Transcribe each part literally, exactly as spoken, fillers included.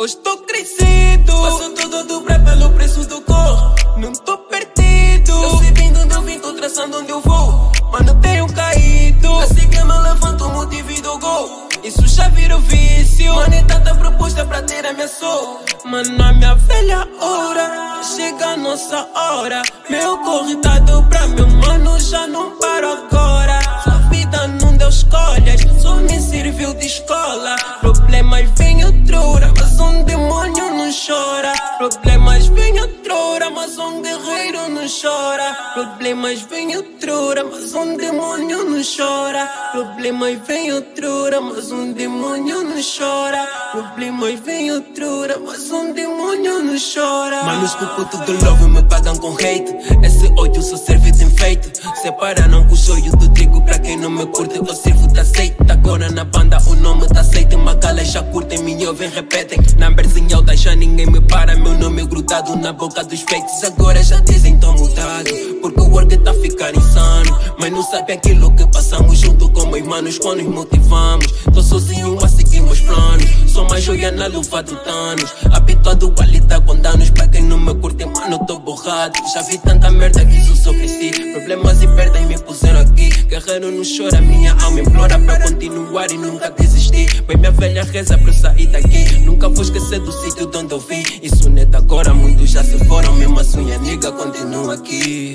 Hoje tô crescido, faço tudo a dobrar pelo preço do cor. Não tô perdido, eu sei bem de onde eu vim, tô traçando onde eu vou. Mano, tenho caído, assim que eu me levanto, motivo e dou gol. Isso já virou vício, mano, é tanta proposta pra ter a minha soul. Mano, a minha velha hora, chega a nossa hora. Meu corre tá dobra, meu mano, já não paro agora. Sua vida não deu escolhas, só me serviu de escola. Problemas vem outrora, mas um demônio não chora. Problemas vem outrora, mas um guerreiro não chora. Problemas vem outrora, mas um demônio não chora. Problemas vem outrora, mas um demônio não chora. Problemas vem outrora, mas um demônio não chora. Manos que o puto do love me pagam com hate. Esse ódio só serve de enfeite. Separaram o joio do trigo, pra quem não me curte eu sirvo de azeite. Agora na banda o nome tá aceito. Magalas já curtem, me ouvem, repetem. Numbers em alta já ninguém me para. Meu nome é grudado na boca dos feitos. Agora já dizem tão mudado, porque o work tá a ficar insano. Mas não sabe aquilo que passamos junto com meus manos quando nos motivamos. Tô sozinho a seguir meus planos, sou mais joia na luva do Thanos. Habituado a lidar com danos, pra quem não me curte, mano, tô borrado. Já vi tanta merda que isso só cresci. Problemas e perdas me puseram aqui. Guerreiro não chora, minha alma implora pra continuar e nunca desistir. Bem, minha velha reza pra eu sair daqui. Nunca vou esquecer do sítio de onde eu vim. Isso não é de agora, muitos já se foram. Mesmo assim minha nigga continua aqui.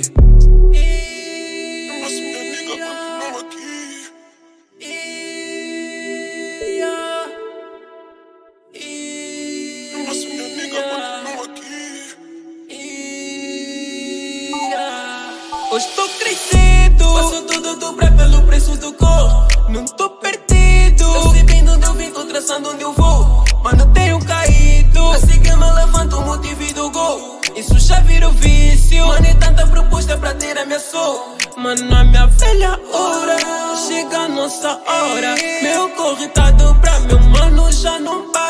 Hoje tô crescido, faço tudo a dobrar pelo preço do cor. Não tô perdido, eu sei bem de onde eu vim, tô traçando onde eu vou. Mano, tenho caído, assim que eu me levanto, motivo e dou gol. Isso já virou vício, mano, é tanta proposta pra ter a minha soul. Mano, a minha velha hora, chega a nossa hora. Meu corre tá dobra, meu mano, já não para.